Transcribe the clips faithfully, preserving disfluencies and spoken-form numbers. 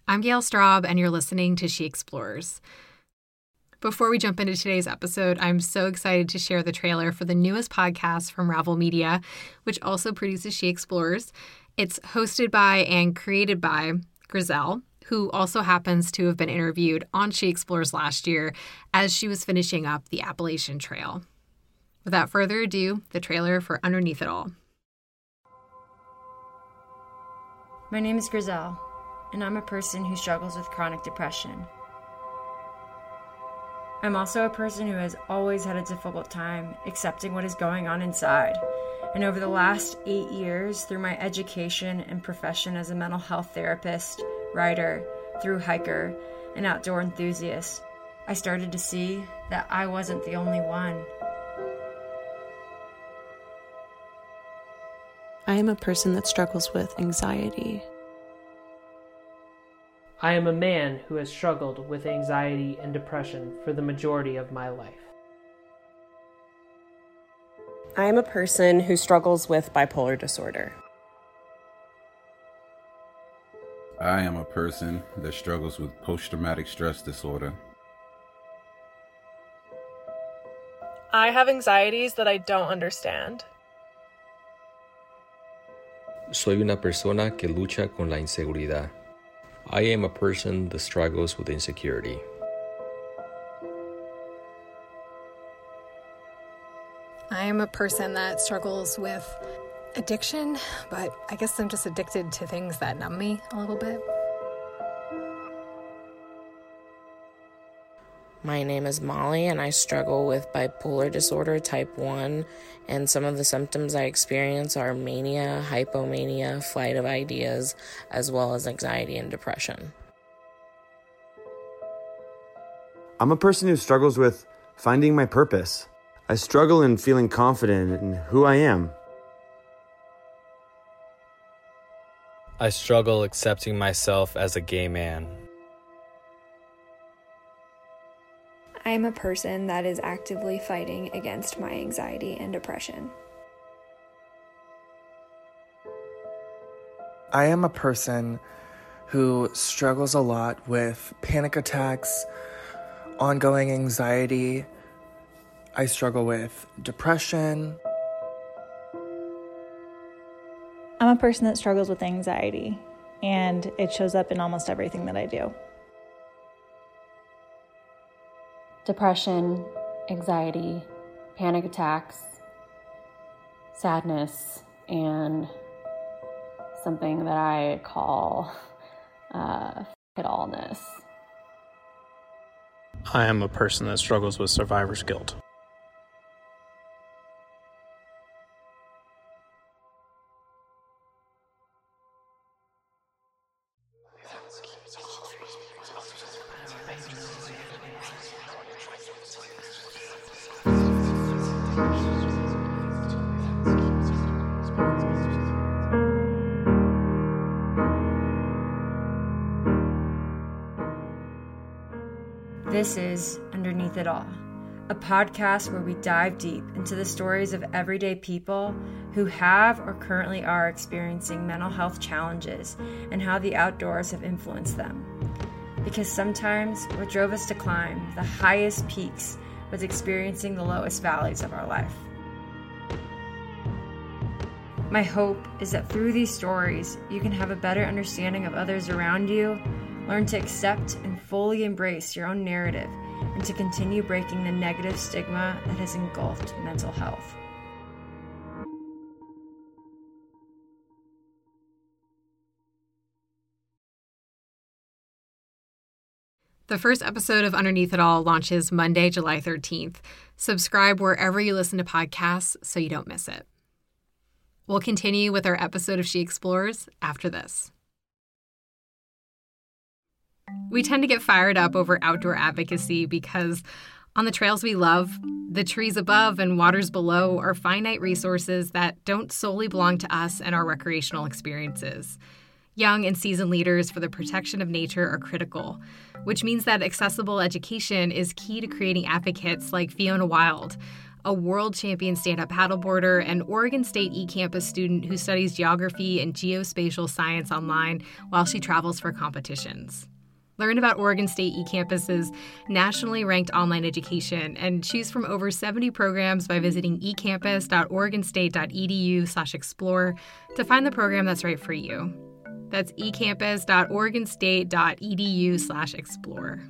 I'm Gail Straub, and you're listening to She Explores. Before we jump into today's episode, I'm so excited to share the trailer for the newest podcast from Ravel Media, which also produces She Explores. It's hosted by and created by Grizel, who also happens to have been interviewed on She Explores last year as she was finishing up the Appalachian Trail. Without further ado, the trailer for Underneath It All. My name is Grizel, and I'm a person who struggles with chronic depression. I'm also a person who has always had a difficult time accepting what is going on inside. And over the last eight years, through my education and profession as a mental health therapist, writer, through hiker, and outdoor enthusiast, I started to see that I wasn't the only one. I am a person that struggles with anxiety. I am a man who has struggled with anxiety and depression for the majority of my life. I am a person who struggles with bipolar disorder. I am a person that struggles with post-traumatic stress disorder. I have anxieties that I don't understand. Soy una persona que lucha con la inseguridad. I am a person that struggles with insecurity. I am a person that struggles with addiction, but I guess I'm just addicted to things that numb me a little bit. My name is Molly, and I struggle with bipolar disorder type one, and some of the symptoms I experience are mania, hypomania, flight of ideas, as well as anxiety and depression. I'm a person who struggles with finding my purpose. I struggle in feeling confident in who I am. I struggle accepting myself as a gay man. I am a person that is actively fighting against my anxiety and depression. I am a person who struggles a lot with panic attacks, ongoing anxiety. I struggle with depression. I'm a person that struggles with anxiety, and it shows up in almost everything that I do. Depression, anxiety, panic attacks, sadness, and something that I call uh, it-allness. I am a person that struggles with survivor's guilt. This is Underneath It All, a podcast where we dive deep into the stories of everyday people who have or currently are experiencing mental health challenges and how the outdoors have influenced them. Because sometimes what drove us to climb the highest peaks was experiencing the lowest valleys of our life. My hope is that through these stories, you can have a better understanding of others around you, learn to accept and fully embrace your own narrative, and to continue breaking the negative stigma that has engulfed mental health. The first episode of Underneath It All launches Monday, July thirteenth. Subscribe wherever you listen to podcasts so you don't miss it. We'll continue with our episode of She Explores after this. We tend to get fired up over outdoor advocacy because on the trails we love, the trees above and waters below are finite resources that don't solely belong to us and our recreational experiences. Young and seasoned leaders for the protection of nature are critical, which means that accessible education is key to creating advocates like Fiona Wild, a world champion stand-up paddleboarder, and Oregon State eCampus student who studies geography and geospatial science online while she travels for competitions. Learn about Oregon State eCampus's nationally ranked online education and choose from over seventy programs by visiting ecampus.oregonstate.edu slash explore to find the program that's right for you. That's ecampus.oregonstate.edu slash explore.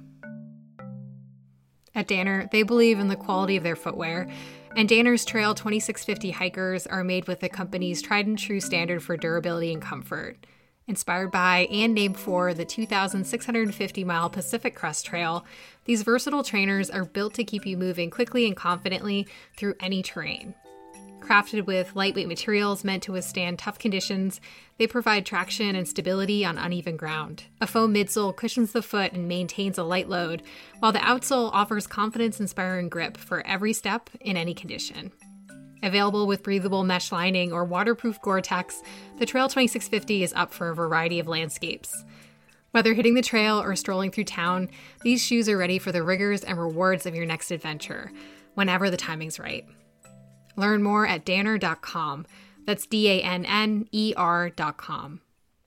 At Danner, they believe in the quality of their footwear, and Danner's Trail twenty-six fifty hikers are made with the company's tried and true standard for durability and comfort. Inspired by and named for the two thousand six hundred fifty mile Pacific Crest Trail, these versatile trainers are built to keep you moving quickly and confidently through any terrain. Crafted with lightweight materials meant to withstand tough conditions, they provide traction and stability on uneven ground. A foam midsole cushions the foot and maintains a light load, while the outsole offers confidence-inspiring grip for every step in any condition. Available with breathable mesh lining or waterproof Gore-Tex, the Trail twenty-six fifty is up for a variety of landscapes. Whether hitting the trail or strolling through town, these shoes are ready for the rigors and rewards of your next adventure, whenever the timing's right. Learn more at danner dot com. That's D A N N E R dot com.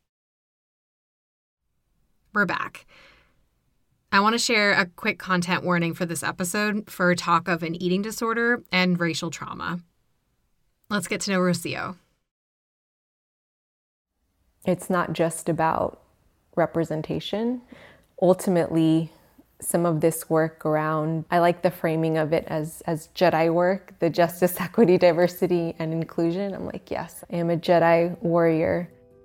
We're back. I want to share a quick content warning for this episode for talk of an eating disorder and racial trauma. Let's get to know Rocio. It's not just about representation. Ultimately, some of this work around, I like the framing of it as, as Jedi work, the justice, equity, diversity, and inclusion. I'm like, yes, I am a Jedi warrior.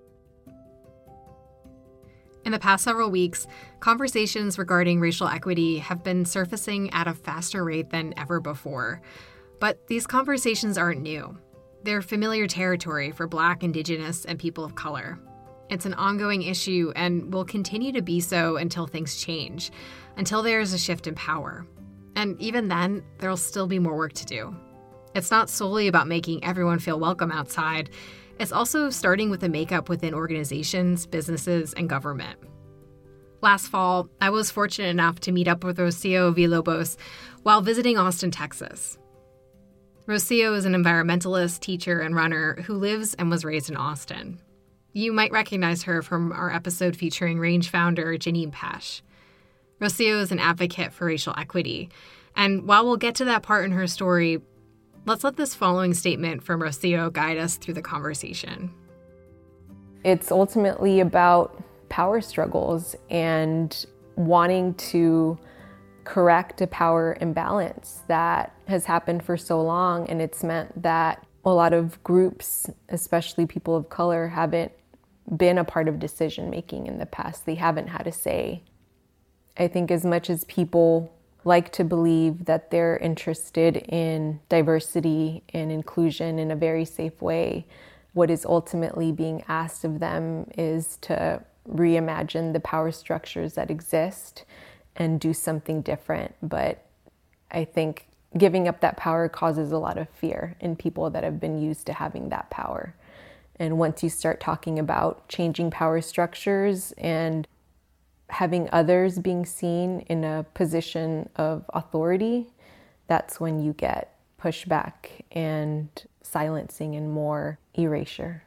In the past several weeks, conversations regarding racial equity have been surfacing at a faster rate than ever before. But these conversations aren't new. They're familiar territory for Black, Indigenous, and people of color. It's an ongoing issue and will continue to be so until things change, until there is a shift in power. And even then, there'll still be more work to do. It's not solely about making everyone feel welcome outside. It's also starting with the makeup within organizations, businesses, and government. Last fall, I was fortunate enough to meet up with Rocio Villalobos while visiting Austin, Texas. Rocio is an environmentalist, teacher, and runner who lives and was raised in Austin. You might recognize her from our episode featuring Range founder Janine Pesh. Rocio is an advocate for racial equity, and while we'll get to that part in her story, let's let this following statement from Rocio guide us through the conversation. It's ultimately about power struggles and wanting to correct a power imbalance that has happened for so long, and it's meant that a lot of groups, especially people of color, haven't been a part of decision making in the past. They haven't had a say. I think as much as people like to believe that they're interested in diversity and inclusion in a very safe way, what is ultimately being asked of them is to reimagine the power structures that exist and do something different. But I think giving up that power causes a lot of fear in people that have been used to having that power. And once you start talking about changing power structures and having others being seen in a position of authority, that's when you get pushback and silencing and more erasure.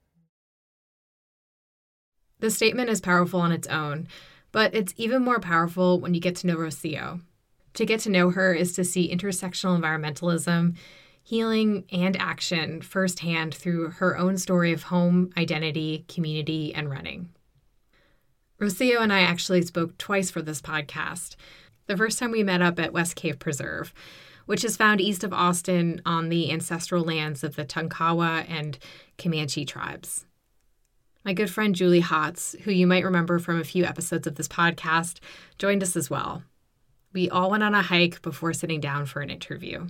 The statement is powerful on its own, but it's even more powerful when you get to know Rocio. To get to know her is to see intersectional environmentalism, healing, and action firsthand through her own story of home, identity, community, and running. Rocio and I actually spoke twice for this podcast. The first time we met up at West Cave Preserve, which is found east of Austin on the ancestral lands of the Tonkawa and Comanche tribes. My good friend Julie Hotz, who you might remember from a few episodes of this podcast, joined us as well. We all went on a hike before sitting down for an interview.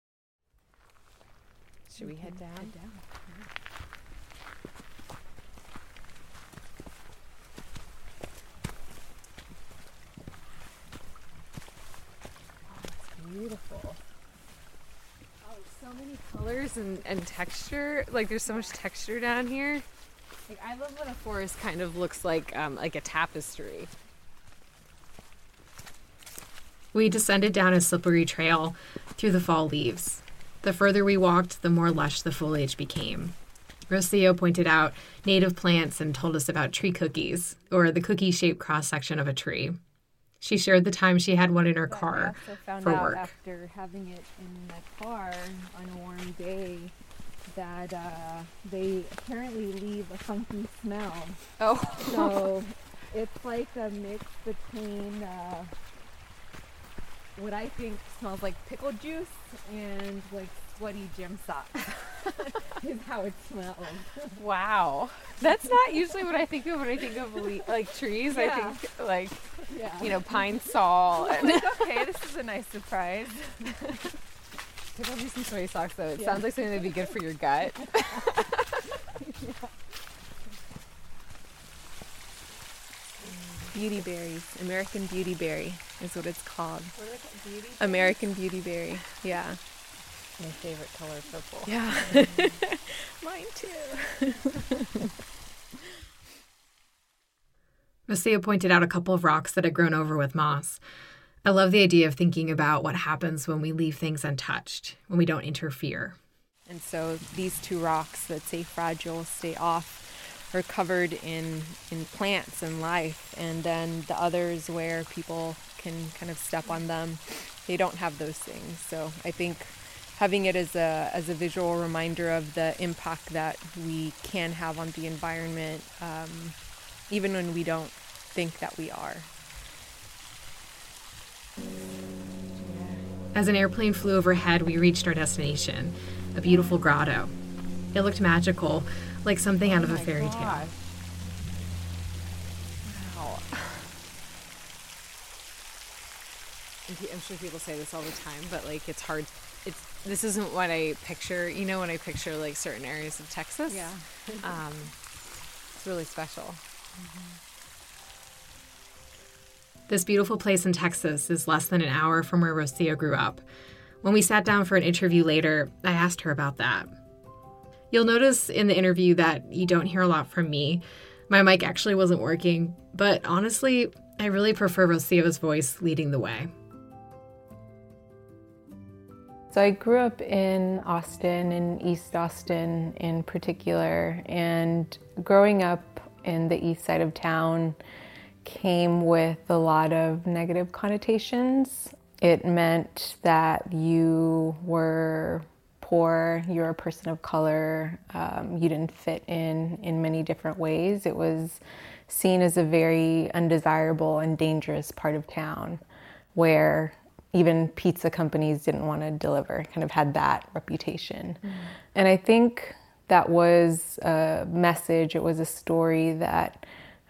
Should we head down? Head down. Beautiful. Oh, so many colors and, and texture. Like, there's so much texture down here. Like, I love when a forest kind of looks like um, like a tapestry. We descended down a slippery trail through the fall leaves. The further we walked, the more lush the foliage became. Rocio pointed out native plants and told us about tree cookies, or the cookie-shaped cross-section of a tree. She shared the time she had one in her car I also found for out work. after having it in my car on a warm day that uh, they apparently leave a funky smell. Oh. So it's like a mix between uh, what I think smells like pickle juice and like sweaty gym socks is how it smells. Wow. That's not usually what I think of when I think of le- like trees. Yeah. I think like, Yeah. you know, pine sol. I'm like, okay, this is a nice surprise. Pickle juice and soy socks, though. It Yeah. sounds like something that'd be good for your gut. Yeah. Beauty berries. American beauty berry is what it's called. What are they called? Beauty berries? American beauty berry. Yeah. My favorite color, purple. Yeah. Mine too. Rocio pointed out a couple of rocks that had grown over with moss. I love the idea of thinking about what happens when we leave things untouched, when we don't interfere. And so these two rocks that say fragile, stay off, are covered in, in plants and life. And then the others where people can kind of step on them, they don't have those things. So I think having it as a as a visual reminder of the impact that we can have on the environment, um, even when we don't think that we are. As an airplane flew overhead, we reached our destination, a beautiful grotto. It looked magical, like something out of a fairy tale. Wow. I'm sure people say this all the time, but like it's hard. It's this isn't what I picture. You know, when I picture like certain areas of Texas. Yeah. um, it's really special. Mm-hmm. This beautiful place in Texas is less than an hour from where Rocio grew up. When we sat down for an interview later, I asked her about that. You'll notice in the interview that you don't hear a lot from me. My mic actually wasn't working, but honestly, I really prefer Rocio's voice leading the way. So I grew up in Austin, in East Austin in particular, and growing up in the east side of town came with a lot of negative connotations. It meant that you were poor, you were a person of color, um, you didn't fit in in many different ways. It was seen as a very undesirable and dangerous part of town where even pizza companies didn't want to deliver, kind of had that reputation. Mm. And I think that was a message, it was a story that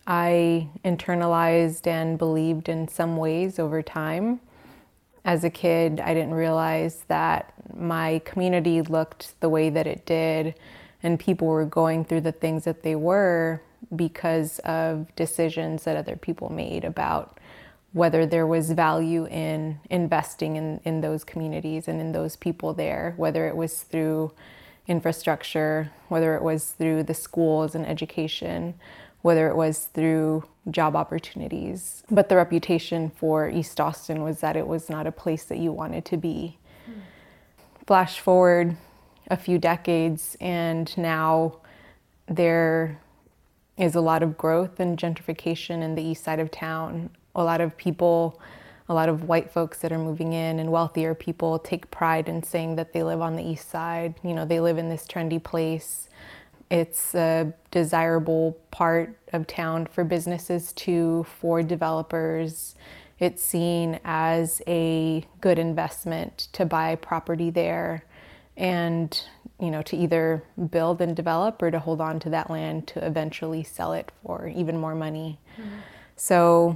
I internalized and believed in some ways over time. As a kid, I didn't realize that my community looked the way that it did and people were going through the things that they were because of decisions that other people made about whether there was value in investing in, in those communities and in those people there, whether it was through infrastructure, whether it was through the schools and education, whether it was through job opportunities. But the reputation for East Austin was that it was not a place that you wanted to be. Mm. Flash forward a few decades, and now there is a lot of growth and gentrification in the east side of town. A lot of people, a lot of white folks that are moving in and wealthier people take pride in saying that they live on the east side. You know, they live in this trendy place. It's a desirable part of town for businesses to, for developers. It's seen as a good investment to buy property there and, you know, to either build and develop or to hold on to that land to eventually sell it for even more money. Mm-hmm. So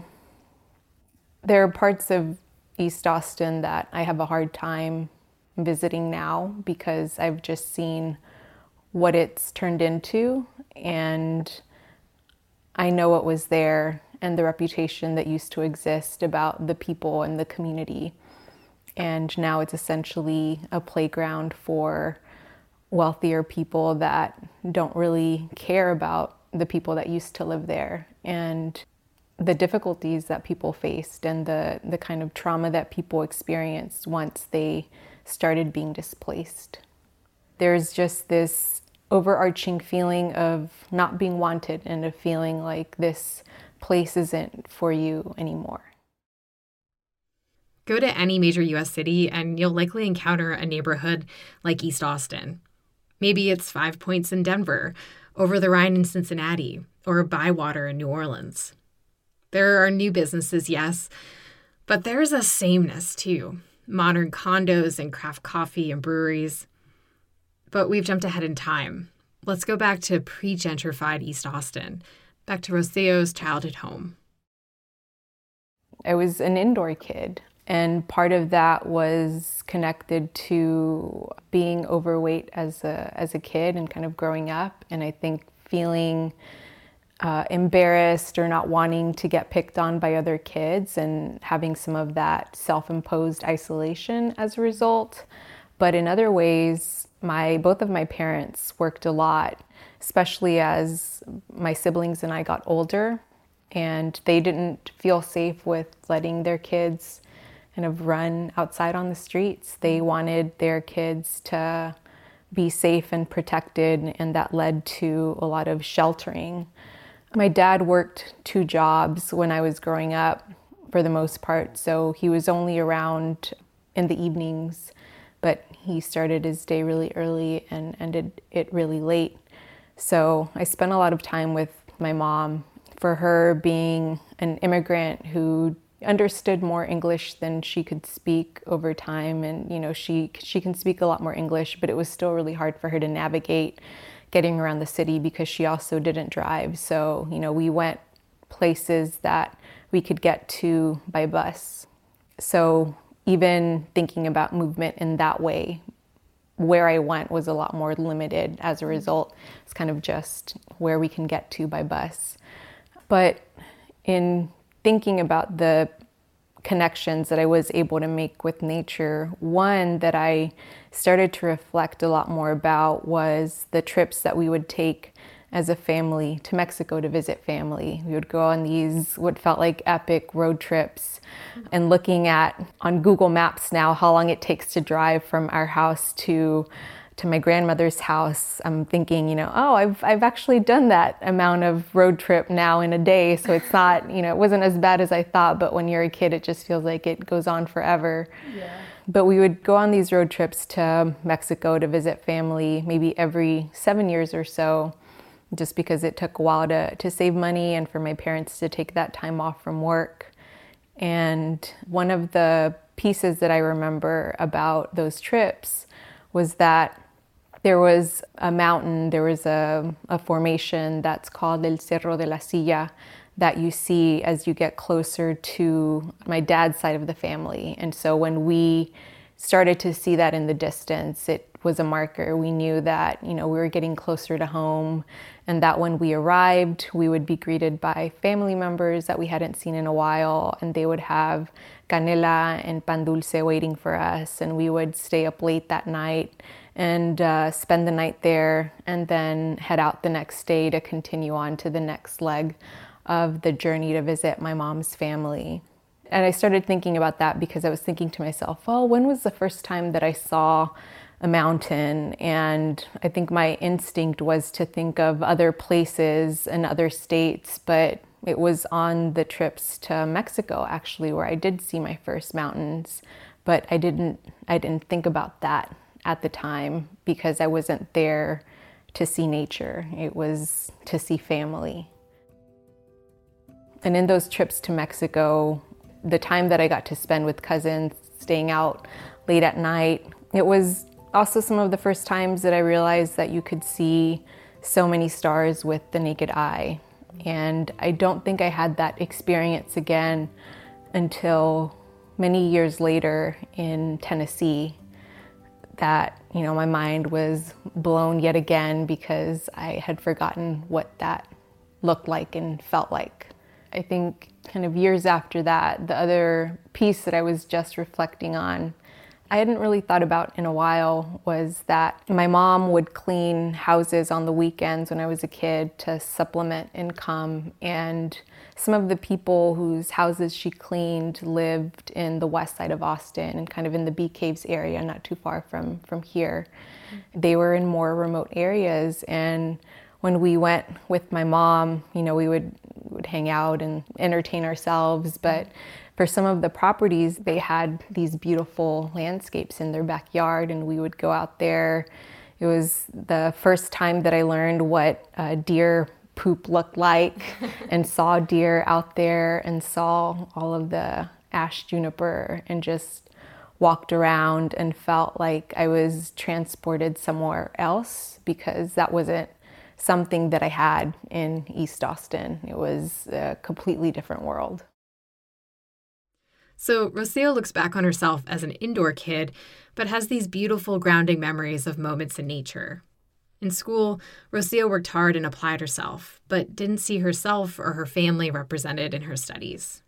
there are parts of East Austin that I have a hard time visiting now because I've just seen what it's turned into, and I know what was there and the reputation that used to exist about the people and the community. And now it's essentially a playground for wealthier people that don't really care about the people that used to live there and the difficulties that people faced and the, the kind of trauma that people experienced once they started being displaced. There's just this overarching feeling of not being wanted and a feeling like this place isn't for you anymore. Go to any major U S city and you'll likely encounter a neighborhood like East Austin. Maybe it's Five Points in Denver, Over the Rhine in Cincinnati, or Bywater in New Orleans. There are new businesses, yes, but there's a sameness too. Modern condos and craft coffee and breweries. But we've jumped ahead in time. Let's go back to pre-gentrified East Austin, back to Roceo's childhood home. I was an indoor kid, and part of that was connected to being overweight as a as a kid and kind of growing up, and I think feeling uh, embarrassed or not wanting to get picked on by other kids and having some of that self-imposed isolation as a result. But in other ways, my both of my parents worked a lot, especially as my siblings and I got older, and they didn't feel safe with letting their kids kind of run outside on the streets. They wanted their kids to be safe and protected, and that led to a lot of sheltering. My dad worked two jobs when I was growing up for the most part, so he was only around in the evenings, but he started his day really early and ended it really late. So I spent a lot of time with my mom. For her, being an immigrant who understood more English than she could speak over time, and you know, she she can speak a lot more English, but it was still really hard for her to navigate getting around the city because she also didn't drive. So, you know, we went places that we could get to by bus. So even thinking about movement in that way, where I went was a lot more limited as a result. It's kind of just where we can get to by bus. But in thinking about the connections that I was able to make with nature, one that I started to reflect a lot more about was the trips that we would take as a family to Mexico to visit family. We would go on these what felt like epic road trips, and looking at on Google Maps now how long it takes to drive from our house to to my grandmother's house, I'm thinking, you know, oh, I've I've actually done that amount of road trip now in a day. So it's not, you know, it wasn't as bad as I thought, but when you're a kid, it just feels like it goes on forever. Yeah. But we would go on these road trips to Mexico to visit family, maybe every seven years or so, just because it took a while to, to save money and for my parents to take that time off from work. And one of the pieces that I remember about those trips was that there was a mountain, there was a, a formation that's called El Cerro de la Silla that you see as you get closer to my dad's side of the family. And so when we started to see that in the distance, it was a marker. We knew that, you know, we were getting closer to home, and that when we arrived, we would be greeted by family members that we hadn't seen in a while, and they would have canela and pan dulce waiting for us, and we would stay up late that night and uh, spend the night there, and then head out the next day to continue on to the next leg of the journey to visit my mom's family. And I started thinking about that because I was thinking to myself, well, when was the first time that I saw a mountain? And I think my instinct was to think of other places and other states, but it was on the trips to Mexico, actually, where I did see my first mountains. But I didn't, I didn't think about that at the time because I wasn't there to see nature. It was to see family. And in those trips to Mexico, the time that I got to spend with cousins, staying out late at night, it was also some of the first times that I realized that you could see so many stars with the naked eye. And I don't think I had that experience again until many years later in Tennessee, that, you know, my mind was blown yet again because I had forgotten what that looked like and felt like. I think kind of years after that, the other piece that I was just reflecting on I hadn't really thought about in a while was that my mom would clean houses on the weekends when I was a kid to supplement income, and some of the people whose houses she cleaned lived in the west side of Austin and kind of in the Bee Caves area, not too far from, from here. Mm-hmm. They were in more remote areas, and when we went with my mom, you know, we would, would hang out and entertain ourselves, but for some of the properties, they had these beautiful landscapes in their backyard, and we would go out there. It was the first time that I learned what uh, deer poop looked like and saw deer out there and saw all of the ash juniper and just walked around and felt like I was transported somewhere else, because that wasn't something that I had in East Austin. It was a completely different world. So Rocio looks back on herself as an indoor kid, but has these beautiful grounding memories of moments in nature. In school, Rocio worked hard and applied herself, but didn't see herself or her family represented in her studies.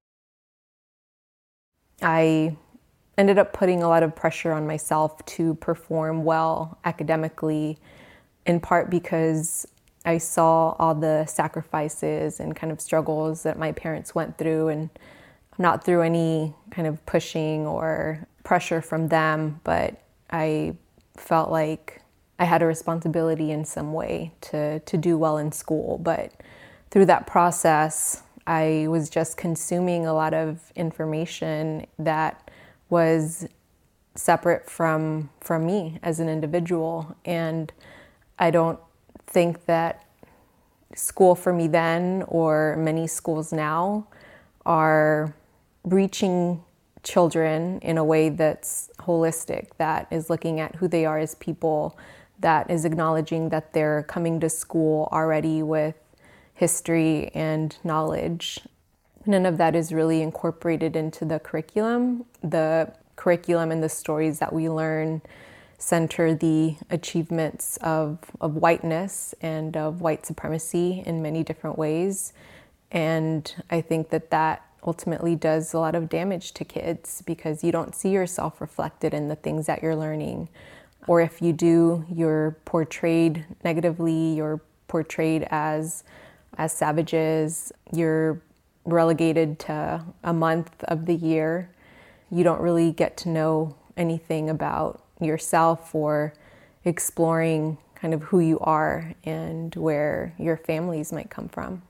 I ended up putting a lot of pressure on myself to perform well academically, in part because I saw all the sacrifices and kind of struggles that my parents went through, and not through any kind of pushing or pressure from them, but I felt like I had a responsibility in some way to, to do well in school. But through that process, I was just consuming a lot of information that was separate from, from me as an individual. And I don't think that school for me then, or many schools now, are reaching children in a way that's holistic, that is looking at who they are as people, that is acknowledging that they're coming to school already with history and knowledge. None of that is really incorporated into the curriculum. The curriculum and the stories that we learn center the achievements of, of whiteness and of white supremacy in many different ways. And I think that that ultimately does a lot of damage to kids, because you don't see yourself reflected in the things that you're learning. Or if you do, you're portrayed negatively, you're portrayed as, as savages, you're relegated to a month of the year. You don't really get to know anything about yourself or exploring kind of who you are and where your families might come from.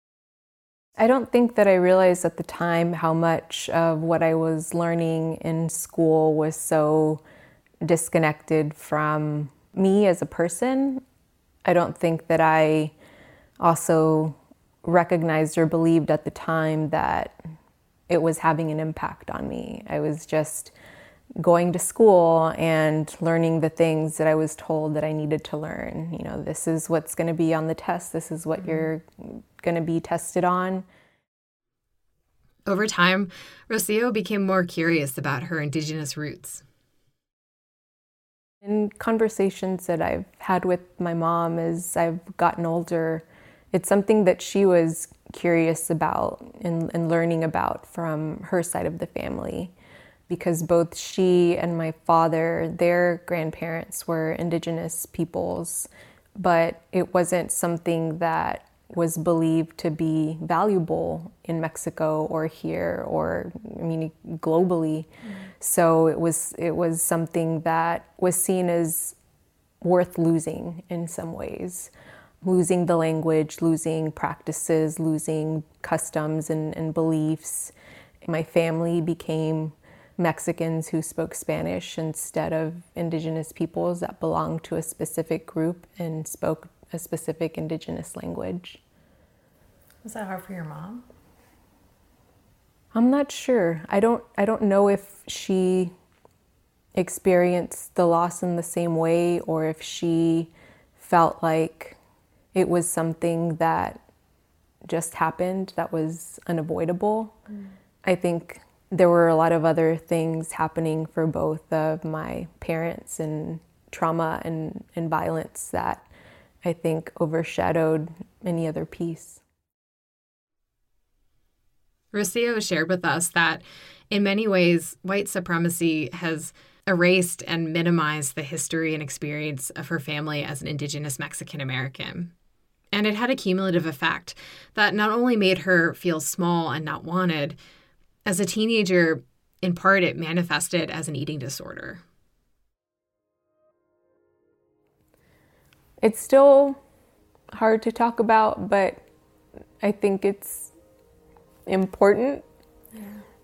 I don't think that I realized at the time how much of what I was learning in school was so disconnected from me as a person. I don't think that I also recognized or believed at the time that it was having an impact on me. I was just going to school and learning the things that I was told that I needed to learn. You know, this is what's going to be on the test. This is what mm-hmm. you're going to be tested on. Over time, Rocio became more curious about her Indigenous roots. In conversations that I've had with my mom as I've gotten older, it's something that she was curious about and, and learning about from her side of the family, because both she and my father, their grandparents were Indigenous peoples, but it wasn't something that was believed to be valuable in Mexico or here or, I mean, globally. Mm. So it was it was something that was seen as worth losing in some ways. Losing the language, losing practices, losing customs and, and beliefs. My family became Mexicans who spoke Spanish instead of Indigenous peoples that belonged to a specific group and spoke a specific Indigenous language. Was that hard for your mom? I'm not sure. I don't I don't know if she experienced the loss in the same way, or if she felt like it was something that just happened that was unavoidable. Mm. I think there were a lot of other things happening for both of my parents, and trauma and, and violence that I think overshadowed any other piece. Rocio shared with us that in many ways, white supremacy has erased and minimized the history and experience of her family as an Indigenous Mexican American. And it had a cumulative effect that not only made her feel small and not wanted, as a teenager, in part, it manifested as an eating disorder. It's still hard to talk about, but I think it's important. Yeah.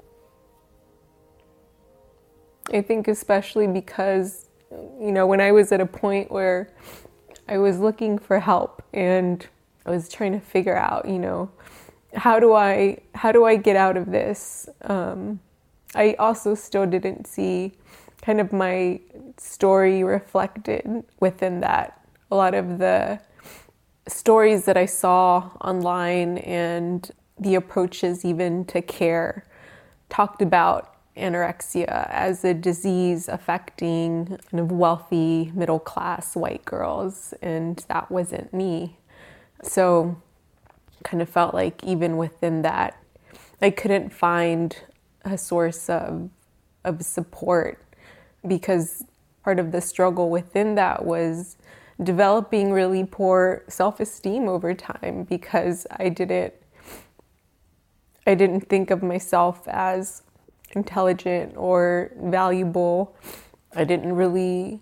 I think especially because, you know, when I was at a point where I was looking for help and I was trying to figure out, you know, how do I how do I get out of this? Um, I also still didn't see kind of my story reflected within that. A lot of the stories that I saw online and the approaches even to care talked about anorexia as a disease affecting kind of wealthy, middle-class white girls, and that wasn't me. So kind of felt like even within that, I couldn't find a source of of support, because part of the struggle within that was developing really poor self-esteem over time, because I didn't I didn't think of myself as intelligent or valuable. I didn't really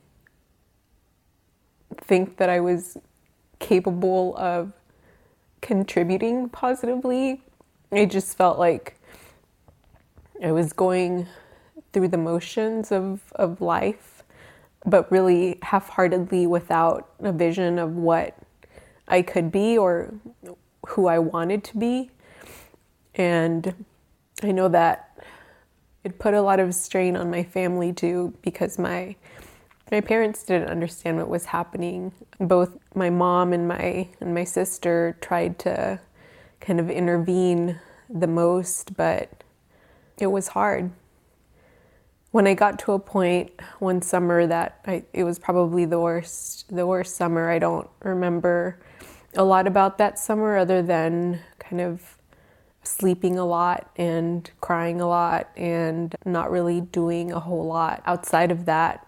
think that I was capable of contributing positively. I just felt like I was going through the motions of, of life, but really half-heartedly without a vision of what I could be or who I wanted to be. And I know that it put a lot of strain on my family too, because my my parents didn't understand what was happening. Both my mom and my and my sister tried to kind of intervene the most, but it was hard. When I got to a point one summer that I, it was probably the worst the worst summer. I don't remember a lot about that summer other than kind of sleeping a lot and crying a lot and not really doing a whole lot. Outside of that,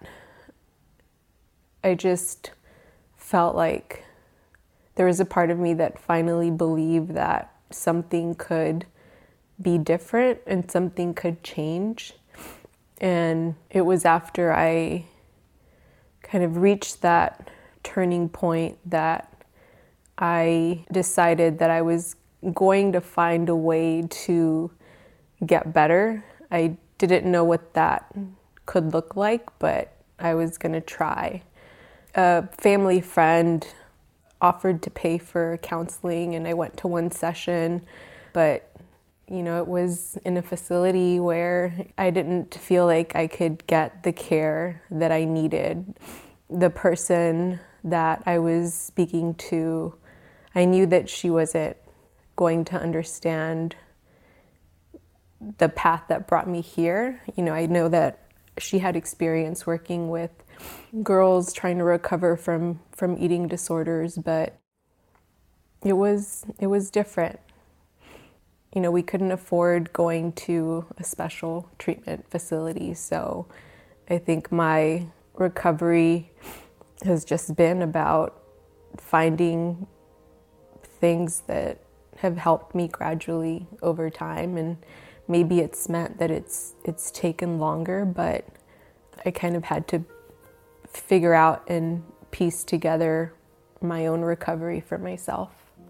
I just felt like there was a part of me that finally believed that something could be different and something could change. And it was after I kind of reached that turning point that I decided that I was going to find a way to get better. I didn't know what that could look like, but I was going to try. A family friend offered to pay for counseling, and I went to one session, but you know, it was in a facility where I didn't feel like I could get the care that I needed. The person that I was speaking to, I knew that she wasn't going to understand the path that brought me here. You know, I know that she had experience working with girls trying to recover from, from eating disorders, but it was it was different. You know, we couldn't afford going to a special treatment facility, so I think my recovery has just been about finding things that have helped me gradually over time, and maybe it's meant that it's it's taken longer, but I kind of had to figure out and piece together my own recovery for myself.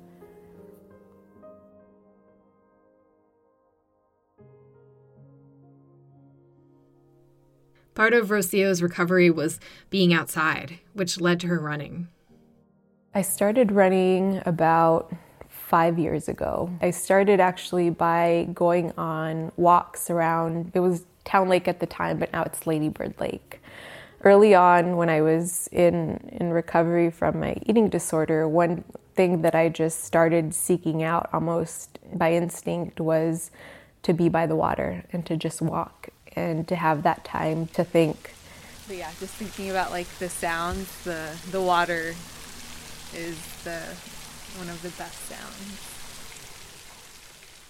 Part of Rocio's recovery was being outside, which led to her running. I started running about five years ago. I started actually by going on walks around, it was Town Lake at the time, but now it's Lady Bird Lake. Early on, when I was in, in recovery from my eating disorder, one thing that I just started seeking out almost by instinct was to be by the water and to just walk and to have that time to think. But yeah, just thinking about like the sounds, the the water is the one of the best sounds.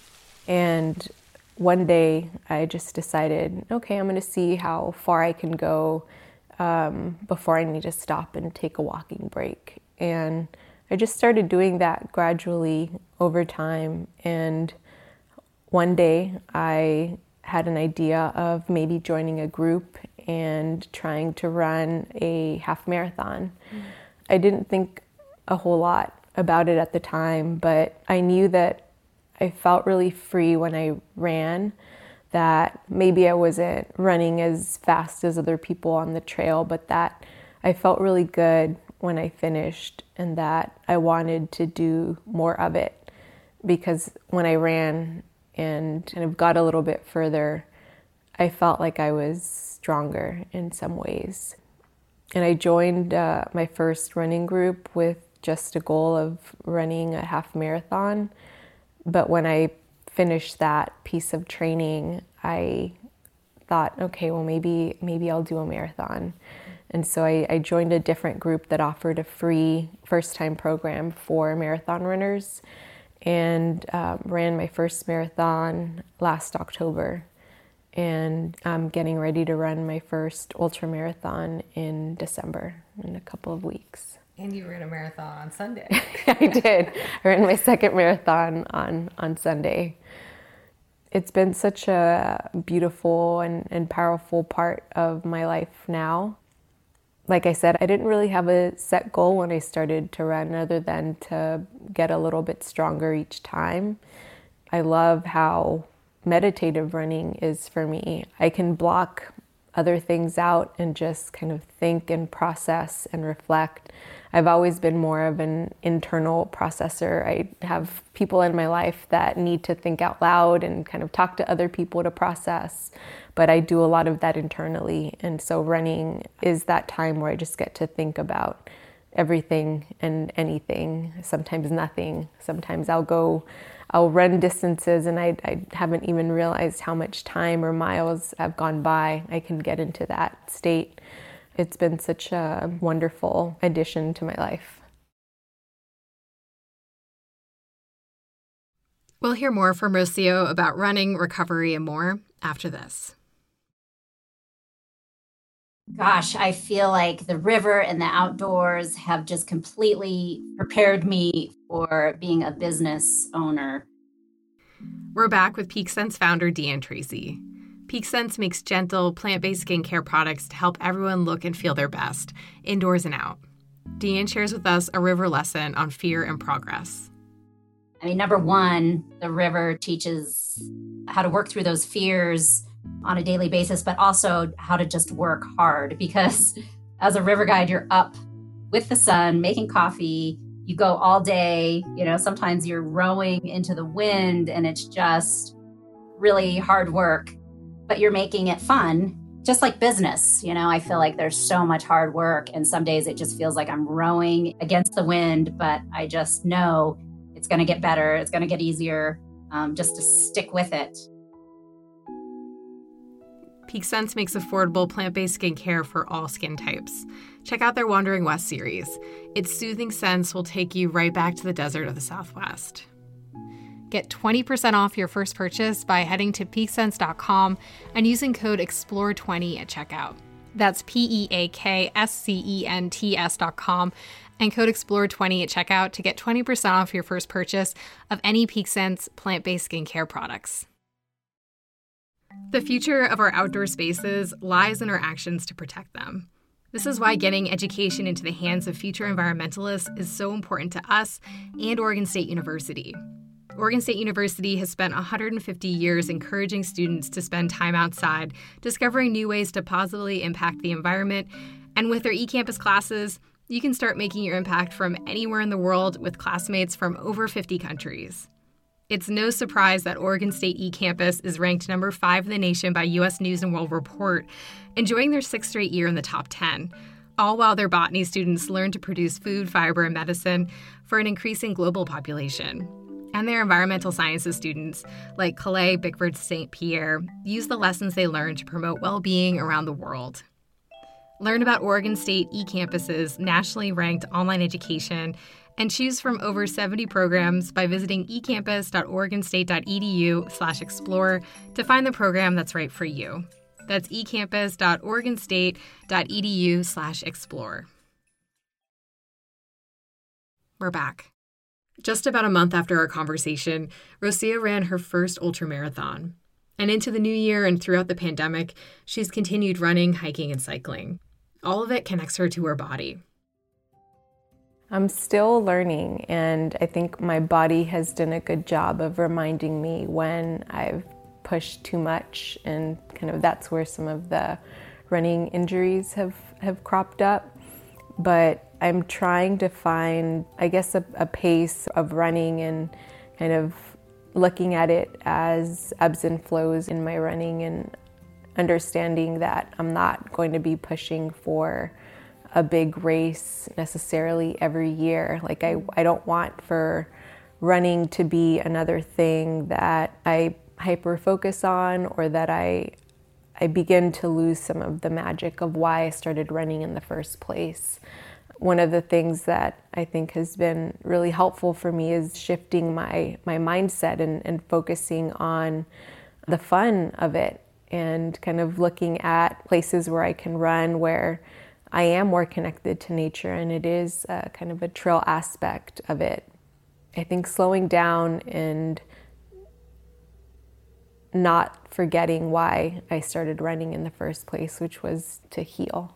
And one day I just decided, okay, I'm going to see how far I can go um, before I need to stop and take a walking break. And I just started doing that gradually over time. And one day I had an idea of maybe joining a group and trying to run a half marathon. Mm. I didn't think a whole lot about it at the time, but I knew that I felt really free when I ran, that maybe I wasn't running as fast as other people on the trail, but that I felt really good when I finished and that I wanted to do more of it. Because when I ran and kind of got a little bit further, I felt like I was stronger in some ways. And I joined uh, my first running group with just a goal of running a half marathon. But when I finished that piece of training, I thought, okay, well, maybe maybe I'll do a marathon. And so I, I joined a different group that offered a free first-time program for marathon runners and um, ran my first marathon last October. And I'm getting ready to run my first ultra marathon in December, in a couple of weeks. And you ran a marathon on Sunday. I did. I ran my second marathon on, on Sunday. It's been such a beautiful and, and powerful part of my life now. Like I said, I didn't really have a set goal when I started to run other than to get a little bit stronger each time. I love how meditative running is for me. I can block other things out and just kind of think and process and reflect. I've always been more of an internal processor. I have people in my life that need to think out loud and kind of talk to other people to process, but I do a lot of that internally. And so running is that time where I just get to think about everything and anything, sometimes nothing. Sometimes I'll go I'll run distances and I, I haven't even realized how much time or miles have gone by. I can get into that state. It's been such a wonderful addition to my life. We'll hear more from Rocio about running, recovery, and more after this. Gosh, I feel like the river and the outdoors have just completely prepared me for being a business owner. We're back with PeakSense founder Deanne Tracy. PeakSense makes gentle, plant-based skincare products to help everyone look and feel their best, indoors and out. Deanne shares with us a river lesson on fear and progress. I mean, number one, the river teaches how to work through those fears on a daily basis, but also how to just work hard, because as a river guide, you're up with the sun, making coffee, you go all day, you know, sometimes you're rowing into the wind and it's just really hard work, but you're making it fun, just like business. You know, I feel like there's so much hard work and some days it just feels like I'm rowing against the wind, but I just know it's going to get better. It's going to get easier, um, just to stick with it. PeakSense makes affordable plant-based skincare for all skin types. Check out their Wandering West series. Its soothing scents will take you right back to the desert of the Southwest. Get twenty percent off your first purchase by heading to peak sense dot com and using code explore twenty at checkout. That's P E A K S C E N T S dot com and code explore twenty at checkout to get twenty percent off your first purchase of any PeakSense plant-based skincare products. The future of our outdoor spaces lies in our actions to protect them. This is why getting education into the hands of future environmentalists is so important to us and Oregon State University. Oregon State University has spent one hundred fifty years encouraging students to spend time outside, discovering new ways to positively impact the environment. And with their eCampus classes, you can start making your impact from anywhere in the world with classmates from over fifty countries. It's no surprise that Oregon State eCampus is ranked number five in the nation by U S News and World Report, enjoying their sixth straight year in the top ten, all while their botany students learn to produce food, fiber, and medicine for an increasing global population. And their environmental sciences students, like Calais Bickford Saint Pierre, use the lessons they learn to promote well-being around the world. Learn about Oregon State eCampus's nationally ranked online education and choose from over seventy programs by visiting ecampus.oregonstate.edu slash explore to find the program that's right for you. That's ecampus.oregonstate.edu slash explore. We're back. Just about a month after our conversation, Rosia ran her first ultramarathon. And into the new year and throughout the pandemic, she's continued running, hiking, and cycling. All of it connects her to her body. I'm still learning, and I think my body has done a good job of reminding me when I've pushed too much, and kind of that's where some of the running injuries have, have cropped up. But I'm trying to find, I guess, a, a pace of running and kind of looking at it as ebbs and flows in my running, and understanding that I'm not going to be pushing for a big race necessarily every year. Like I, I don't want for running to be another thing that I hyper focus on, or that I I begin to lose some of the magic of why I started running in the first place. One of the things that I think has been really helpful for me is shifting my, my mindset and, and focusing on the fun of it, and kind of looking at places where I can run where I am more connected to nature, and it is a, kind of a trail aspect of it. I think slowing down and not forgetting why I started running in the first place, which was to heal.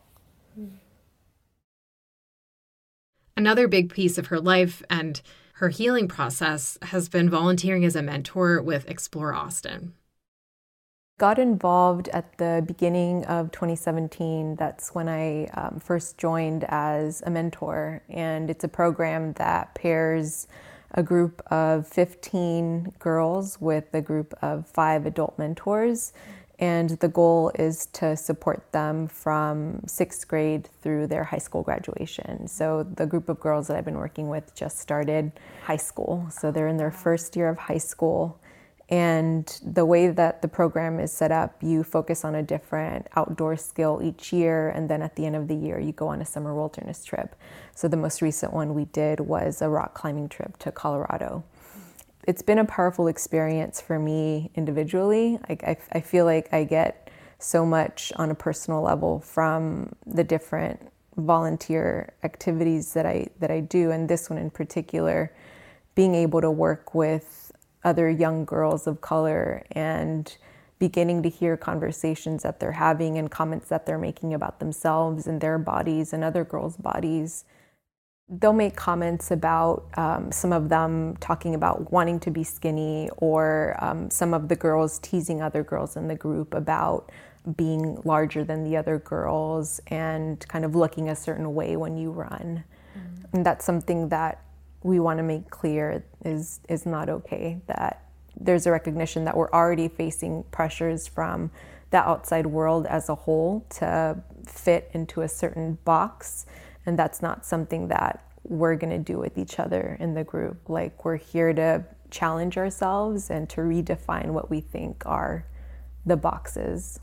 Another big piece of her life and her healing process has been volunteering as a mentor with Explore Austin. Got involved at the beginning of twenty seventeen. That's when I um, first joined as a mentor. And it's a program that pairs a group of fifteen girls with a group of five adult mentors. And the goal is to support them from sixth grade through their high school graduation. So the group of girls that I've been working with just started high school. So they're in their first year of high school. And the way that the program is set up, you focus on a different outdoor skill each year, and then at the end of the year, you go on a summer wilderness trip. So the most recent one we did was a rock climbing trip to Colorado. It's been a powerful experience for me individually. I, I, I feel like I get so much on a personal level from the different volunteer activities that I that I do, and this one in particular, being able to work with other young girls of color and beginning to hear conversations that they're having and comments that they're making about themselves and their bodies and other girls' bodies. They'll make comments about um, some of them talking about wanting to be skinny, or um, some of the girls teasing other girls in the group about being larger than the other girls and kind of looking a certain way when you run. Mm. And that's something that we want to make clear is is not okay, that there's a recognition that we're already facing pressures from the outside world as a whole to fit into a certain box, and that's not something that we're going to do with each other in the group. Like, we're here to challenge ourselves and to redefine what we think are the boxes.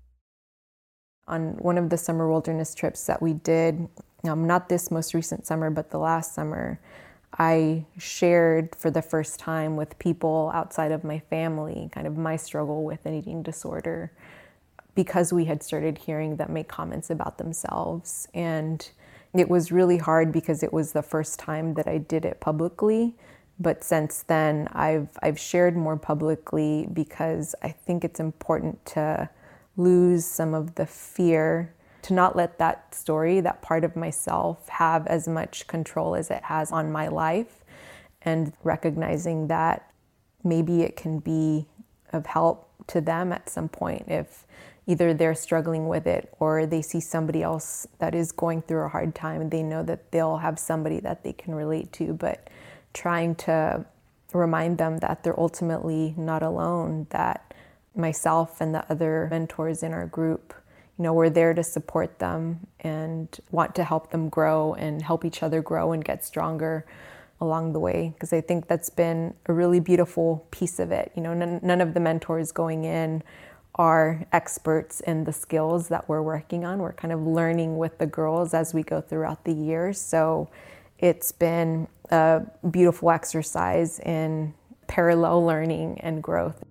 On one of the summer wilderness trips that we did, um, not this most recent summer, but the last summer, I shared for the first time with people outside of my family kind of my struggle with an eating disorder, because we had started hearing them make comments about themselves. And it was really hard because it was the first time that I did it publicly. But since then, I've I've shared more publicly because I think it's important to lose some of the fear, to not let that story, that part of myself, have as much control as it has on my life, and recognizing that maybe it can be of help to them at some point if either they're struggling with it or they see somebody else that is going through a hard time and they know that they'll have somebody that they can relate to, but trying to remind them that they're ultimately not alone, that myself and the other mentors in our group, you know, we're there to support them and want to help them grow and help each other grow and get stronger along the way. Because I think that's been a really beautiful piece of it. You know, none, none of the mentors going in are experts in the skills that we're working on. We're kind of learning with the girls as we go throughout the year. So it's been a beautiful exercise in parallel learning and growth.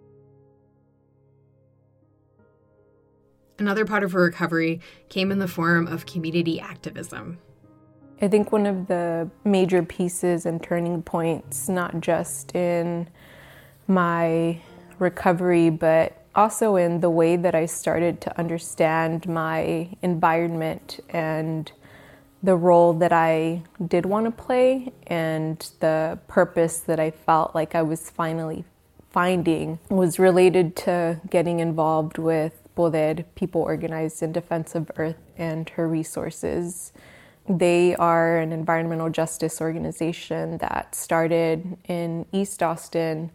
Another part of her recovery came in the form of community activism. I think one of the major pieces and turning points, not just in my recovery, but also in the way that I started to understand my environment and the role that I did want to play and the purpose that I felt like I was finally finding, was related to getting involved with Poder, People Organized in Defense of Earth and Her Resources. They are an environmental justice organization that started in East Austin,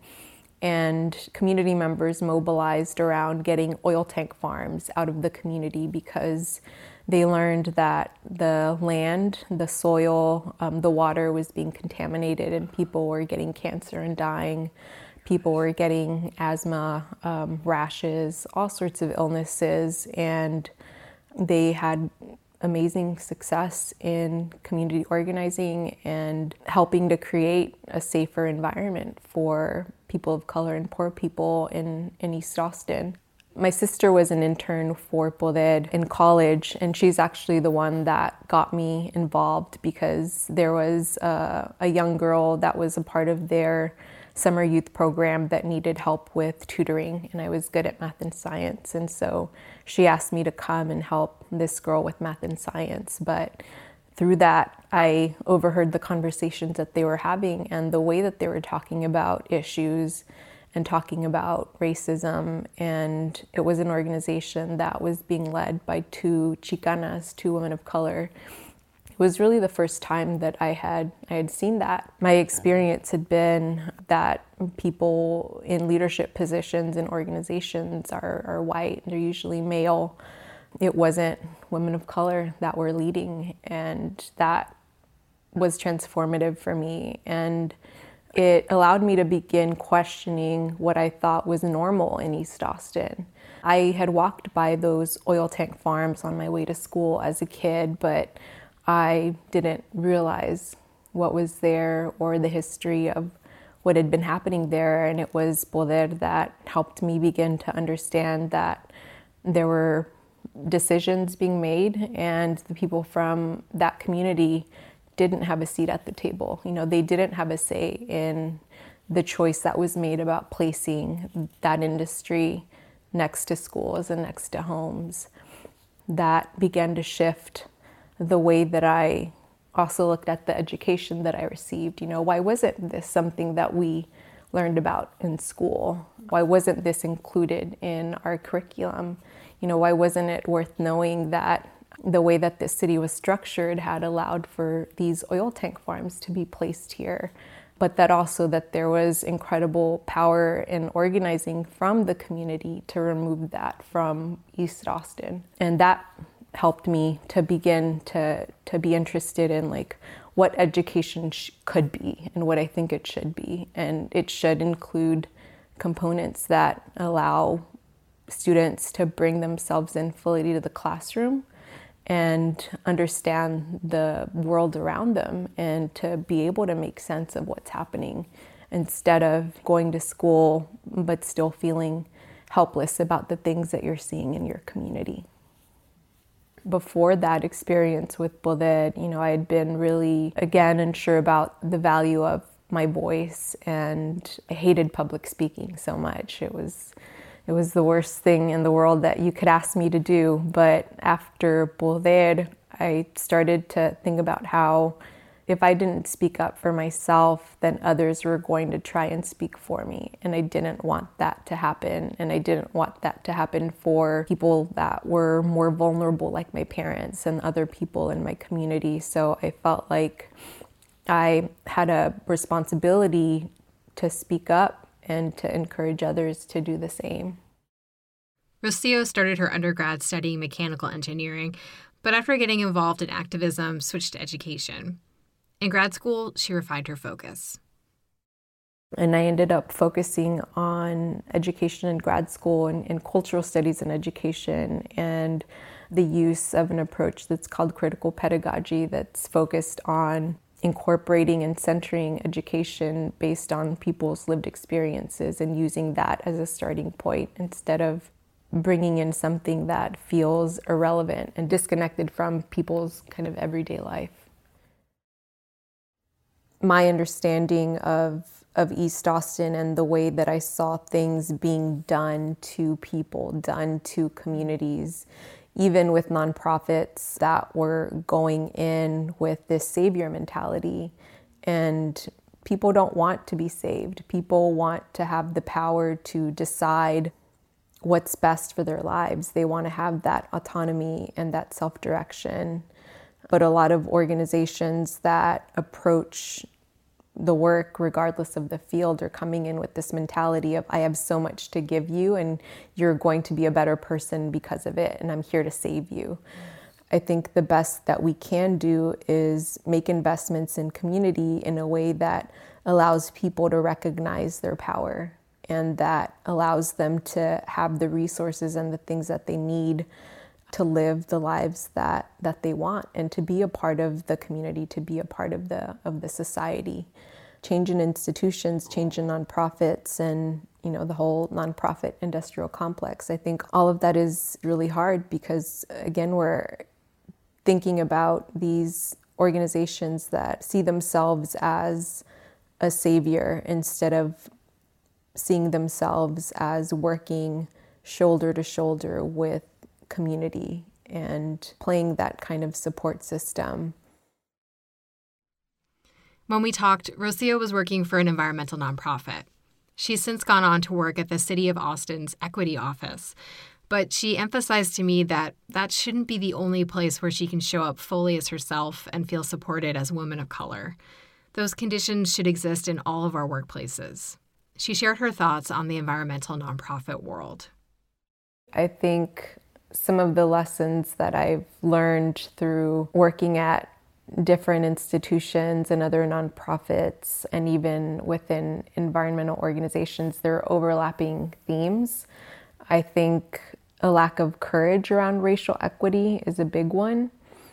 and community members mobilized around getting oil tank farms out of the community because they learned that the land, the soil, um, the water was being contaminated and people were getting cancer and dying. People were getting asthma, um, rashes, all sorts of illnesses, and they had amazing success in community organizing and helping to create a safer environment for people of color and poor people in, in East Austin. My sister was an intern for Poder in college, and she's actually the one that got me involved because there was a, a young girl that was a part of their summer youth program that needed help with tutoring, and I was good at math and science, and so she asked me to come and help this girl with math and science. But through that, I overheard the conversations that they were having and the way that they were talking about issues and talking about racism, and it was an organization that was being led by two Chicanas, two women of color. It was really the first time that I had I had seen that. My experience had been that people in leadership positions in organizations are, are white, they're usually male. It wasn't women of color that were leading, and that was transformative for me. And it allowed me to begin questioning what I thought was normal in East Austin. I had walked by those oil tank farms on my way to school as a kid, but I didn't realize what was there or the history of what had been happening there. And it was Poder that helped me begin to understand that there were decisions being made and the people from that community didn't have a seat at the table. You know, they didn't have a say in the choice that was made about placing that industry next to schools and next to homes. That began to shift the way that I also looked at the education that I received. You know, why wasn't this something that we learned about in school? Why wasn't this included in our curriculum? You know, why wasn't it worth knowing that the way that this city was structured had allowed for these oil tank farms to be placed here, but that also that there was incredible power in organizing from the community to remove that from East Austin. And that helped me to begin to to be interested in like what education sh- could be and what I think it should be. And it should include components that allow students to bring themselves in fully to the classroom and understand the world around them and to be able to make sense of what's happening instead of going to school but still feeling helpless about the things that you're seeing in your community. Before that experience with Poder, you know, I had been really, again, unsure about the value of my voice, and I hated public speaking so much. It was it was the worst thing in the world that you could ask me to do. But after Poder, I started to think about how if I didn't speak up for myself, then others were going to try and speak for me. And I didn't want that to happen. And I didn't want that to happen for people that were more vulnerable, like my parents and other people in my community. So I felt like I had a responsibility to speak up and to encourage others to do the same. Rocio started her undergrad studying mechanical engineering, but after getting involved in activism, switched to education. In grad school, she refined her focus. And I ended up focusing on education in grad school and, and cultural studies in education and the use of an approach that's called critical pedagogy that's focused on incorporating and centering education based on people's lived experiences and using that as a starting point instead of bringing in something that feels irrelevant and disconnected from people's kind of everyday life. My understanding of of East Austin and the way that I saw things being done to people, done to communities, even with nonprofits that were going in with this savior mentality. And people don't want to be saved. People want to have the power to decide what's best for their lives. They want to have that autonomy and that self-direction. But a lot of organizations that approach the work, regardless of the field, are coming in with this mentality of, I have so much to give you and you're going to be a better person because of it, and I'm here to save you. I think the best that we can do is make investments in community in a way that allows people to recognize their power and that allows them to have the resources and the things that they need to live the lives that, that they want and to be a part of the community, to be a part of the of the society. Change in institutions, change in nonprofits, and you know the whole nonprofit industrial complex. I think all of that is really hard because, again, we're thinking about these organizations that see themselves as a savior instead of seeing themselves as working shoulder to shoulder with community and playing that kind of support system. When we talked, Rocio was working for an environmental nonprofit. She's since gone on to work at the City of Austin's Equity Office, but she emphasized to me that that shouldn't be the only place where she can show up fully as herself and feel supported as a woman of color. Those conditions should exist in all of our workplaces. She shared her thoughts on the environmental nonprofit world. I think some of the lessons that I've learned through working at different institutions and other nonprofits and even within environmental organizations, there are overlapping themes. I think a lack of courage around racial equity is a big one,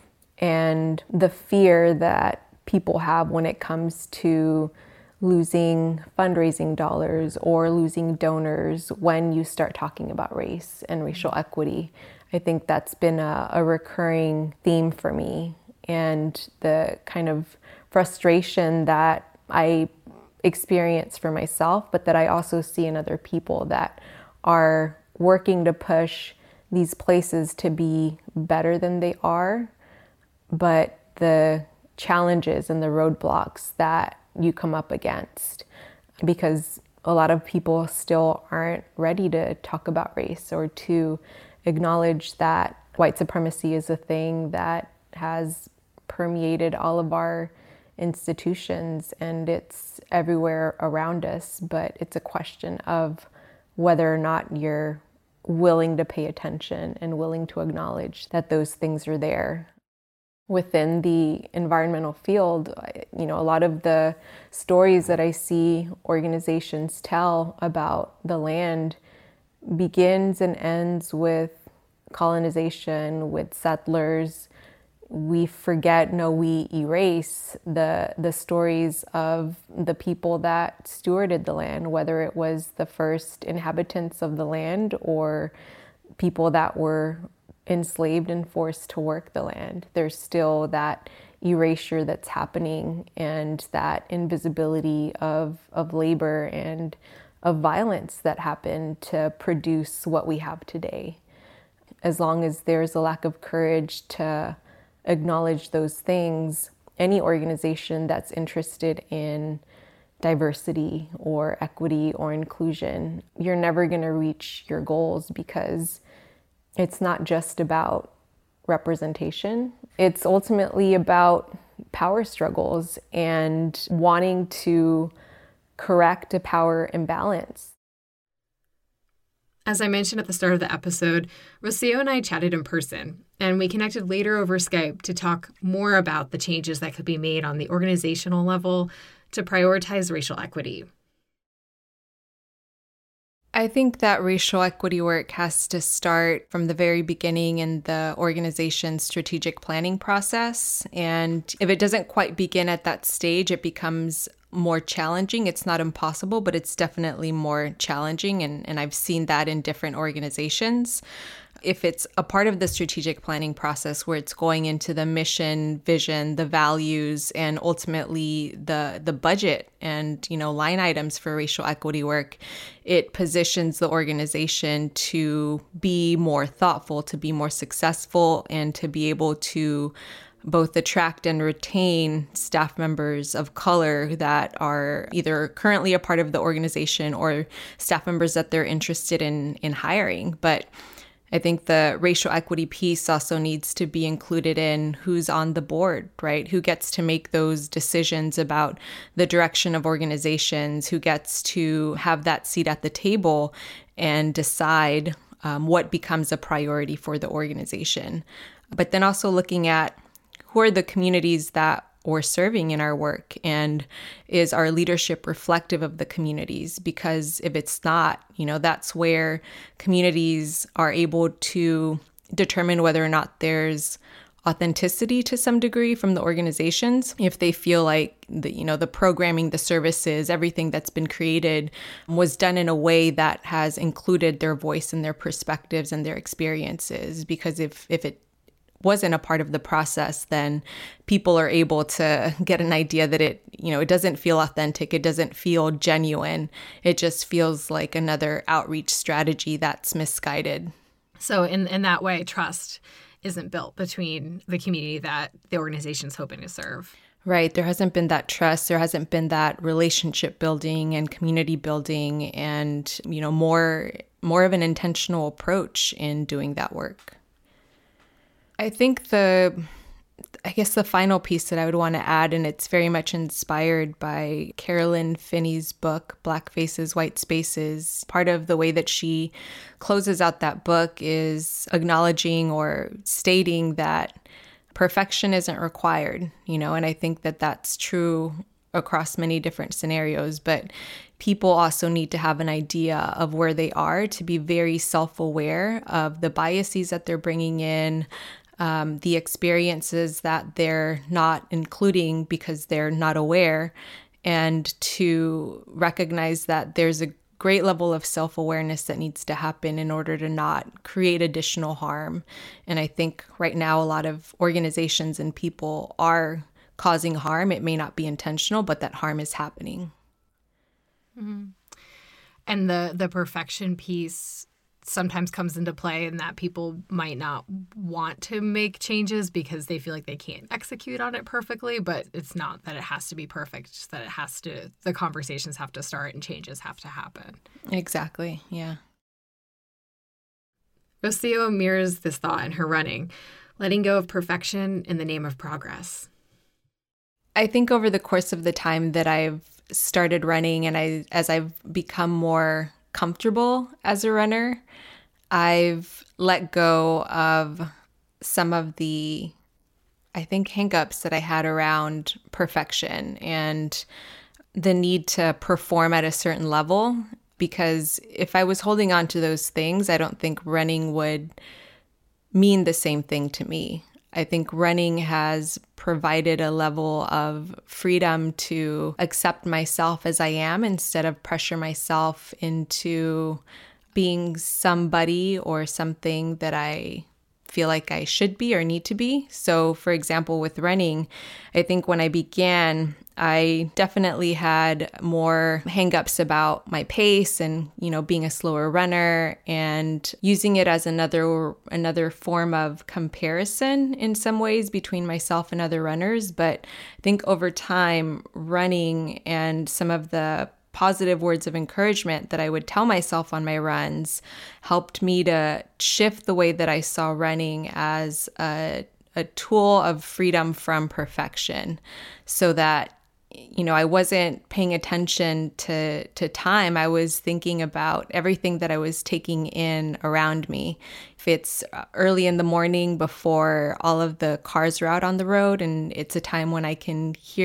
and the fear that people have when it comes to losing fundraising dollars or losing donors when you start talking about race and racial equity. I think that's been a, a recurring theme for me, and the kind of frustration that I experience for myself, but that I also see in other people that are working to push these places to be better than they are, but the challenges and the roadblocks that you come up against, because a lot of people still aren't ready to talk about race or to acknowledge that white supremacy is a thing that has permeated all of our institutions and it's everywhere around us, but it's a question of whether or not you're willing to pay attention and willing to acknowledge that those things are there. Within the environmental field, you know, a lot of the stories that I see organizations tell about the land begins and ends with colonization, with settlers. We forget, no, we erase the the stories of the people that stewarded the land, whether it was the first inhabitants of the land or people that were enslaved and forced to work the land. There's still that erasure that's happening and that invisibility of, of labor and of violence that happened to produce what we have today. As long as there's a lack of courage to acknowledge those things, any organization that's interested in diversity or equity or inclusion, you're never going to reach your goals, because it's not just about representation. It's ultimately about power struggles and wanting to correct a power imbalance. As I mentioned at the start of the episode, Rocio and I chatted in person, and we connected later over Skype to talk more about the changes that could be made on the organizational level to prioritize racial equity. I think that racial equity work has to start from the very beginning in the organization's strategic planning process. And if it doesn't quite begin at that stage, it becomes more challenging. It's not impossible, but it's definitely more challenging. And, and I've seen that in different organizations. If it's a part of the strategic planning process where it's going into the mission, vision, the values, and ultimately the the budget and, you know, line items for racial equity work, it positions the organization to be more thoughtful, to be more successful, and to be able to both attract and retain staff members of color that are either currently a part of the organization or staff members that they're interested in in hiring. But I think the racial equity piece also needs to be included in who's on the board, right? Who gets to make those decisions about the direction of organizations, who gets to have that seat at the table and decide um, what becomes a priority for the organization. But then also looking at who are the communities that we're serving in our work, and is our leadership reflective of the communities? Because if it's not, you know, that's where communities are able to determine whether or not there's authenticity to some degree from the organizations. If they feel like the, you know, the programming, the services, everything that's been created was done in a way that has included their voice and their perspectives and their experiences. Because if if it wasn't a part of the process, then people are able to get an idea that it, you know, it doesn't feel authentic. It doesn't feel genuine. It just feels like another outreach strategy that's misguided. So in, in that way, trust isn't built between the community that the organization's hoping to serve. Right. There hasn't been that trust. There hasn't been that relationship building and community building and, you know, more, more of an intentional approach in doing that work. I think the, I guess the final piece that I would want to add, and it's very much inspired by Carolyn Finney's book, Black Faces, White Spaces. Part of the way that she closes out that book is acknowledging or stating that perfection isn't required, you know, and I think that that's true across many different scenarios, but people also need to have an idea of where they are, to be very self-aware of the biases that they're bringing in, Um, the experiences that they're not including because they're not aware, and to recognize that there's a great level of self-awareness that needs to happen in order to not create additional harm. And I think right now a lot of organizations and people are causing harm. It may not be intentional, but that harm is happening. Mm-hmm. And the the perfection piece sometimes comes into play in that people might not want to make changes because they feel like they can't execute on it perfectly, but it's not that it has to be perfect, it's that it has to, the conversations have to start and changes have to happen. Exactly, yeah. Rocio mirrors this thought in her running, letting go of perfection in the name of progress. I think over the course of the time that I've started running and I, as I've become more comfortable as a runner, I've let go of some of the, I think, hangups that I had around perfection and the need to perform at a certain level. Because if I was holding on to those things, I don't think running would mean the same thing to me. I think running has provided a level of freedom to accept myself as I am instead of pressure myself into being somebody or something that I feel like I should be or need to be. So, for example, with running, I think when I began, I definitely had more hangups about my pace and, you know, being a slower runner and using it as another another form of comparison in some ways between myself and other runners. But I think over time, running and some of the positive words of encouragement that I would tell myself on my runs helped me to shift the way that I saw running as a, a tool of freedom from perfection, so that, you know, I wasn't paying attention to, to time. I was thinking about everything that I was taking in around me. If it's early in the morning before all of the cars are out on the road and it's a time when I can hear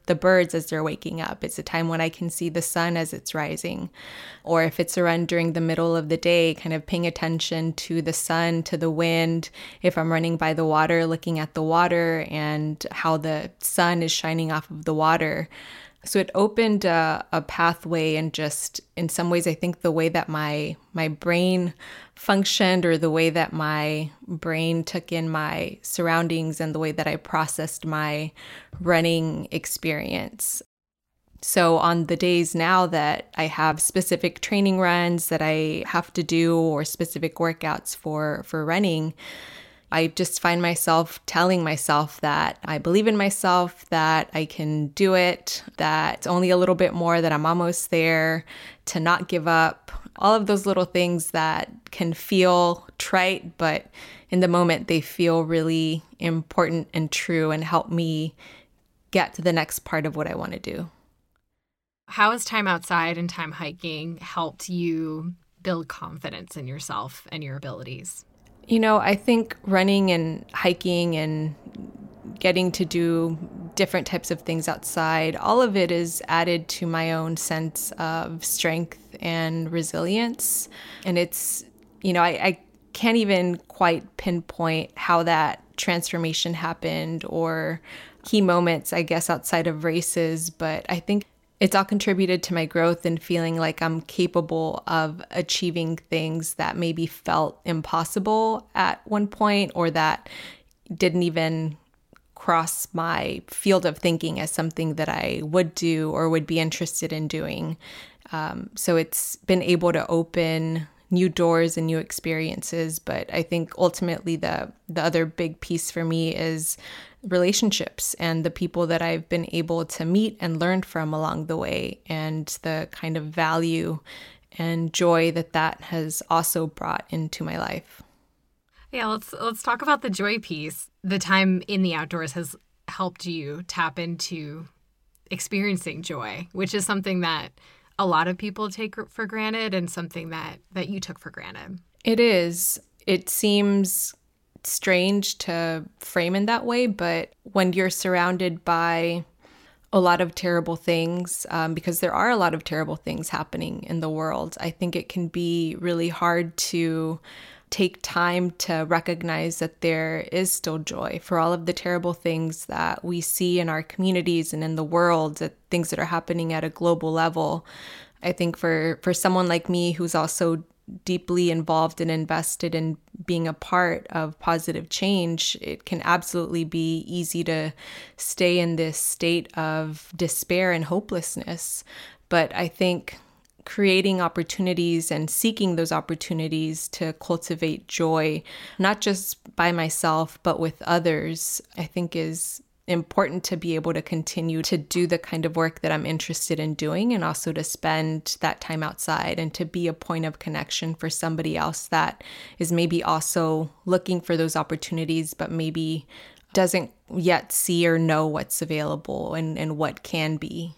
the birds as they're waking up. It's a time when I can see the sun as it's rising. Or if it's a run during the middle of the day, kind of paying attention to the sun, to the wind. If I'm running by the water, looking at the water and how the sun is shining off of the water. So it opened a, a pathway, and just in some ways, I think the way that my my brain functioned, or the way that my brain took in my surroundings, and the way that I processed my running experience. So on the days now that I have specific training runs that I have to do, or specific workouts for, for running, I just find myself telling myself that I believe in myself, that I can do it, that it's only a little bit more, that I'm almost there, to not give up. All of those little things that can feel trite, but in the moment they feel really important and true, and help me get to the next part of what I want to do. How has time outside and time hiking helped you build confidence in yourself and your abilities? You know, I think running and hiking and getting to do different types of things outside, all of it is added to my own sense of strength and resilience. And it's, you know, I, I can't even quite pinpoint how that transformation happened, or key moments, I guess, outside of races, but I think it's all contributed to my growth and feeling like I'm capable of achieving things that maybe felt impossible at one point, or that didn't even cross my field of thinking as something that I would do or would be interested in doing. Um, so it's been able to open new doors and new experiences. But I think ultimately the the other big piece for me is relationships, and the people that I've been able to meet and learn from along the way, and the kind of value and joy that that has also brought into my life. Yeah, let's let's talk about the joy piece. The time in the outdoors has helped you tap into experiencing joy, which is something that a lot of people take for granted, and something that, that you took for granted. It is. It seems strange to frame in that way, but when you're surrounded by a lot of terrible things, um, because there are a lot of terrible things happening in the world, I think it can be really hard to take time to recognize that there is still joy for all of the terrible things that we see in our communities and in the world, that things that are happening at a global level. I think for, for someone like me who's also deeply involved and invested in being a part of positive change, it can absolutely be easy to stay in this state of despair and hopelessness. But I think creating opportunities and seeking those opportunities to cultivate joy, not just by myself, but with others, I think is important to be able to continue to do the kind of work that I'm interested in doing, and also to spend that time outside and to be a point of connection for somebody else that is maybe also looking for those opportunities, but maybe doesn't yet see or know what's available and, and what can be.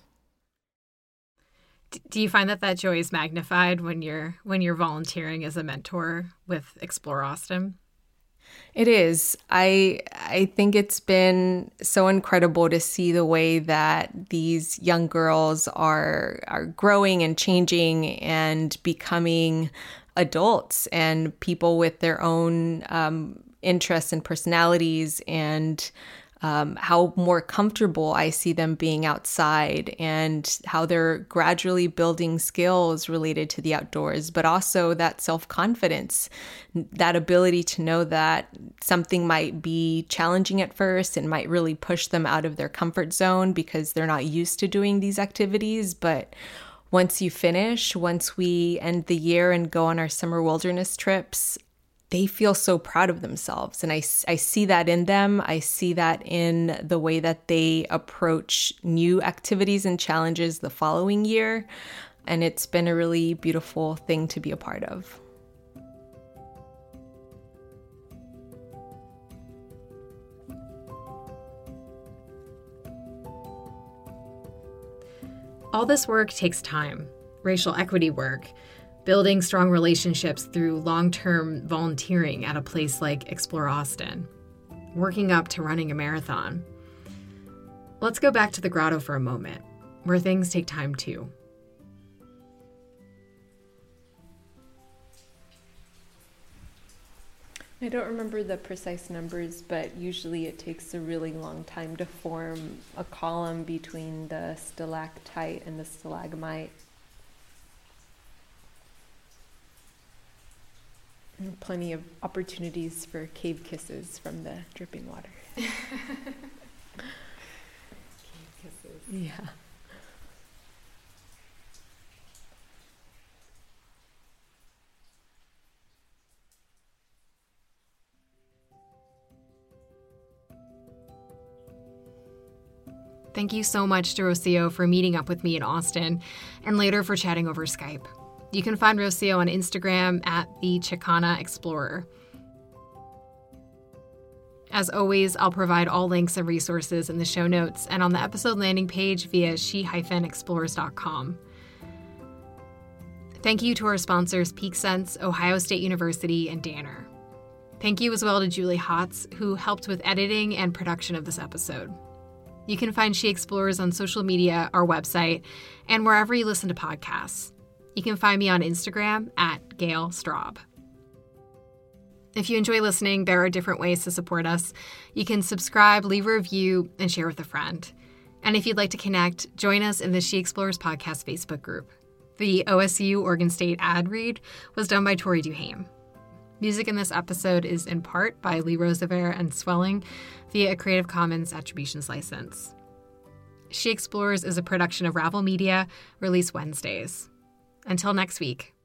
Do you find that that joy is magnified when you're when you're volunteering as a mentor with Explore Austin? It is. I I think it's been so incredible to see the way that these young girls are are growing and changing and becoming adults and people with their own um, interests and personalities, and Um, how more comfortable I see them being outside, and how they're gradually building skills related to the outdoors, but also that self-confidence, that ability to know that something might be challenging at first and might really push them out of their comfort zone because they're not used to doing these activities. But once you finish, once we end the year and go on our summer wilderness trips, they feel so proud of themselves. And I, I see that in them. I see that in the way that they approach new activities and challenges the following year. And it's been a really beautiful thing to be a part of. All this work takes time. Racial equity work, building strong relationships through long-term volunteering at a place like Explore Austin, working up to running a marathon. Let's go back to the grotto for a moment, where things take time too. I don't remember the precise numbers, but usually it takes a really long time to form a column between the stalactite and the stalagmite. And plenty of opportunities for cave kisses from the dripping water. Cave kisses. Yeah. Thank you so much to Rocio for meeting up with me in Austin and later for chatting over Skype. You can find Rocio on Instagram at the Chicana Explorer. As always, I'll provide all links and resources in the show notes and on the episode landing page via she dash explores dot com. Thank you to our sponsors PeakSense, Ohio State University, and Danner. Thank you as well to Julie Hotz, who helped with editing and production of this episode. You can find She Explores on social media, our website, and wherever you listen to podcasts. You can find me on Instagram at Gail Straub. If you enjoy listening, there are different ways to support us. You can subscribe, leave a review, and share with a friend. And if you'd like to connect, join us in the She Explores podcast Facebook group. The O S U Oregon State ad read was done by Tori Duhame. Music in this episode is in part by Lee Roosevelt and Swelling via a Creative Commons Attributions license. She Explores is a production of Ravel Media, released Wednesdays. Until next week.